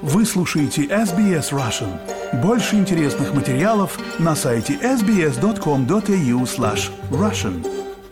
Вы слушаете SBS Russian. Больше интересных материалов на сайте sbs.com.au/russian.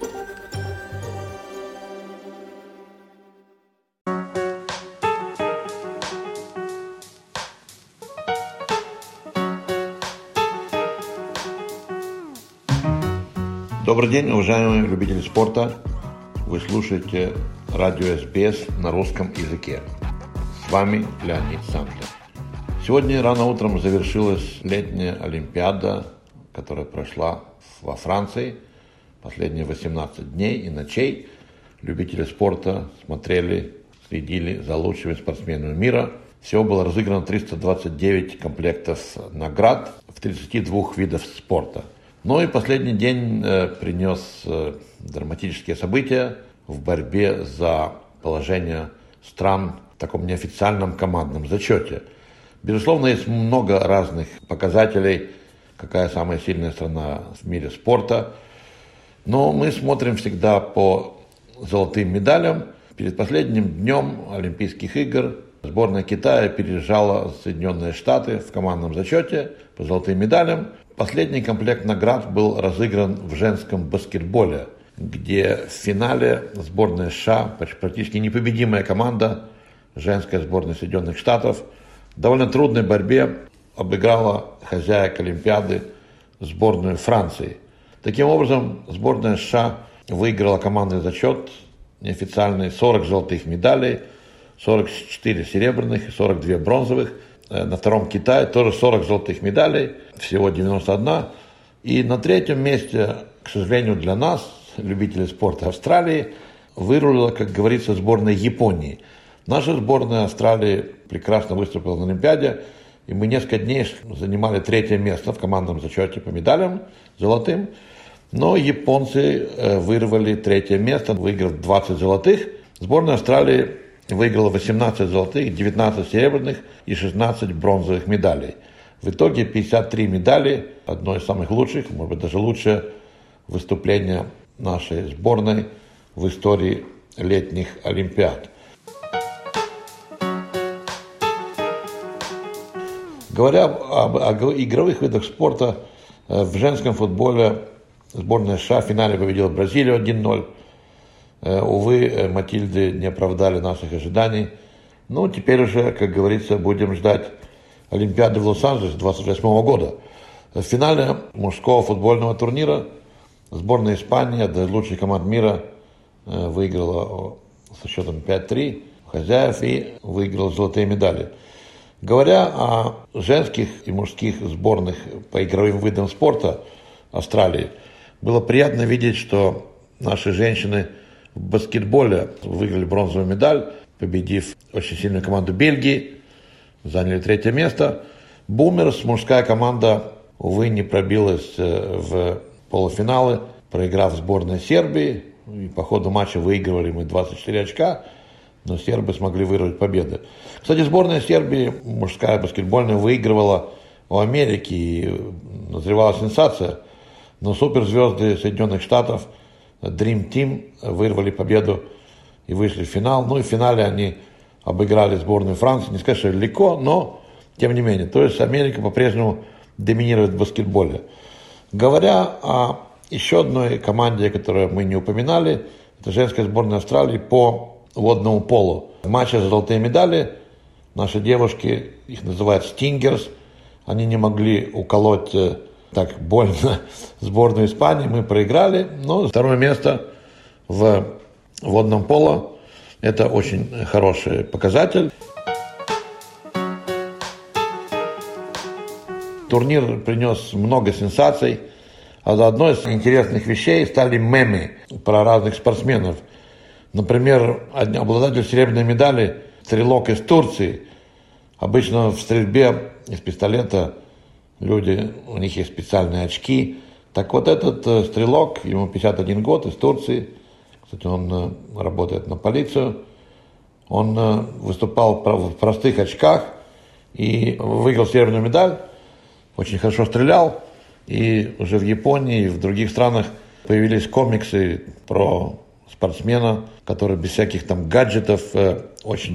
Добрый день, уважаемые любители спорта. Вы слушаете радио SBS на русском языке. С вами Леонид Сандлер. Сегодня рано утром завершилась летняя Олимпиада, которая прошла во Франции. Последние 18 дней и ночей любители спорта смотрели, следили за лучшими спортсменами мира. Всего было разыграно 329 комплектов наград в 32 видах спорта. Ну и последний день принес драматические события в борьбе за положение стран в таком неофициальном командном зачете. Безусловно, есть много разных показателей, какая самая сильная страна в мире спорта. Но мы смотрим всегда по золотым медалям. Перед последним днем Олимпийских игр сборная Китая пережала Соединенные Штаты в командном зачете по золотым медалям. Последний комплект наград был разыгран в женском баскетболе, где в финале сборная США, практически непобедимая команда, женская сборная Соединенных Штатов, в довольно трудной борьбе обыграла хозяек Олимпиады сборную Франции. Таким образом, сборная США выиграла командный зачет, неофициальный 40 золотых медалей, 44 серебряных и 42 бронзовых. На втором Китае тоже 40 золотых медалей, всего 91. И на третьем месте, к сожалению для нас, любителей спорта Австралии, вырулила, как говорится, сборная Японии. Наша сборная Австралии прекрасно выступила на Олимпиаде, и мы несколько дней занимали третье место в командном зачете по медалям золотым. Но японцы вырвали третье место, выиграв 20 золотых. Сборная Австралии выиграла 18 золотых, 19 серебряных и 16 бронзовых медалей. В итоге 53 медали, одно из самых лучших, может быть даже лучшее выступление нашей сборной в истории летних Олимпиад. Говоря об игровых видах спорта, в женском футболе сборная США в финале победила Бразилию 1-0. Увы, Матильды не оправдали наших ожиданий. Ну, теперь уже, как говорится, будем ждать Олимпиады в Лос-Анджелесе 2028 года. В финале мужского футбольного турнира сборная Испании, одна из лучших команд мира, выиграла со счетом 5-3 хозяев и выиграла золотые медали. Говоря о женских и мужских сборных по игровым видам спорта Австралии, было приятно видеть, что наши женщины в баскетболе выиграли бронзовую медаль, победив очень сильную команду Бельгии, заняли третье место. Бумерс, мужская команда, увы, не пробилась в полуфиналы, проиграв сборной Сербии. И по ходу матча выигрывали мы 24 очка, но сербы смогли вырвать победы. Кстати, сборная Сербии, мужская баскетбольная, выигрывала у Америки, и назревала сенсация, но суперзвезды Соединенных Штатов Dream Team вырвали победу и вышли в финал. Ну и в финале они обыграли сборную Франции. Не сказать, что легко, но тем не менее. То есть Америка по-прежнему доминирует в баскетболе. Говоря о еще одной команде, которую мы не упоминали, это женская сборная Австралии по водному полу. В матче за золотые медали наши девушки, их называют Stingers, они не могли уколоть так больно сборную Испании, мы проиграли, но второе место в водном поло – это очень хороший показатель. Турнир принес много сенсаций, а одной из интересных вещей стали мемы про разных спортсменов. Например, обладатель серебряной медали, стрелок из Турции. Обычно в стрельбе из пистолета люди, у них есть специальные очки. Так вот этот стрелок, ему 51 год, из Турции, кстати, он работает на полицию, он выступал в простых очках и выиграл серебряную медаль, очень хорошо стрелял, и уже в Японии и в других странах появились комиксы про спортсмена, который без всяких там гаджетов очень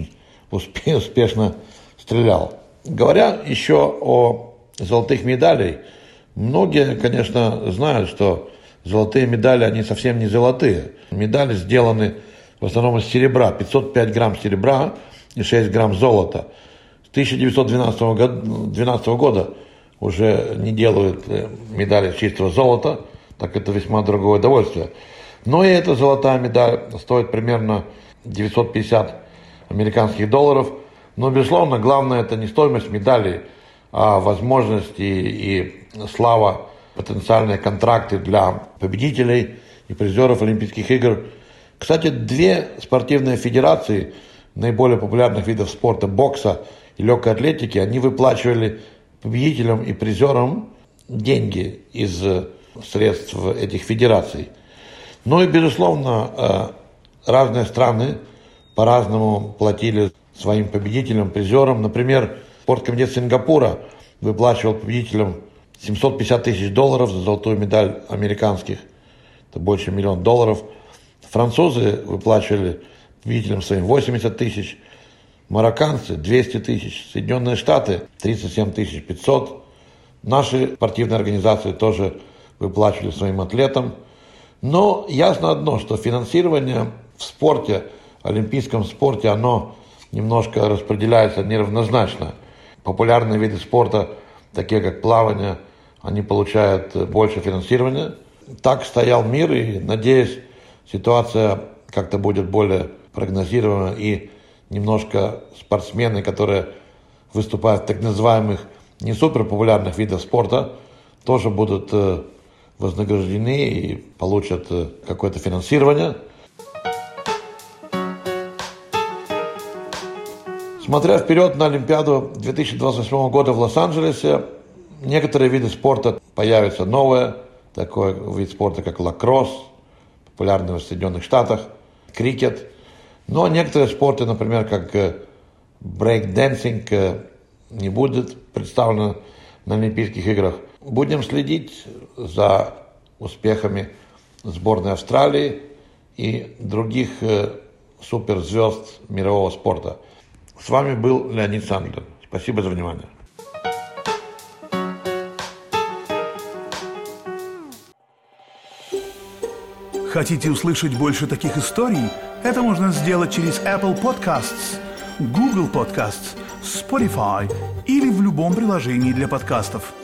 успешно стрелял. Говоря еще о золотых медалях, многие, конечно, знают, что золотые медали, они совсем не золотые. Медали сделаны в основном из серебра, 505 грамм серебра и 6 грамм золота. С 1912 года уже не делают медали из чистого золота, так это весьма дорогое удовольствие. Но и эта золотая медаль стоит примерно 950 американских долларов. Но, безусловно, главное это не стоимость медалей, а возможности и слава, потенциальные контракты для победителей и призеров Олимпийских игр. Кстати, две спортивные федерации наиболее популярных видов спорта, бокса и легкой атлетики, они выплачивали победителям и призерам деньги из средств этих федераций. Ну и, безусловно, разные страны по-разному платили своим победителям, призерам. Например, спорткомитет Сингапура выплачивал победителям 750 тысяч долларов за золотую медаль американских. Это больше $1 миллион. Французы выплачивали победителям своим 80 тысяч. Марокканцы 200 тысяч. Соединенные Штаты 37 500. Наши спортивные организации тоже выплачивали своим атлетам. Но ясно одно, что финансирование в спорте, олимпийском спорте, оно немножко распределяется неравнозначно. Популярные виды спорта, такие как плавание, они получают больше финансирования. Так стоял мир, и, надеюсь, ситуация как-то будет более прогнозируема, и немножко спортсмены, которые выступают в так называемых не суперпопулярных видах спорта, тоже будут вознаграждены и получат какое-то финансирование. Смотря вперед на Олимпиаду 2028 года в Лос-Анджелесе, некоторые виды спорта появятся новые, такой вид спорта, как лакросс, популярный в Соединенных Штатах, крикет. Но некоторые спорты, например, как брейк-дэнсинг, не будет представлено на Олимпийских играх. Будем следить за успехами сборной Австралии и других суперзвезд мирового спорта. С вами был Леонид Сандлер. Спасибо за внимание. Хотите услышать больше таких историй? Это можно сделать через Apple Podcasts, Google Podcasts, Spotify или в любом приложении для подкастов.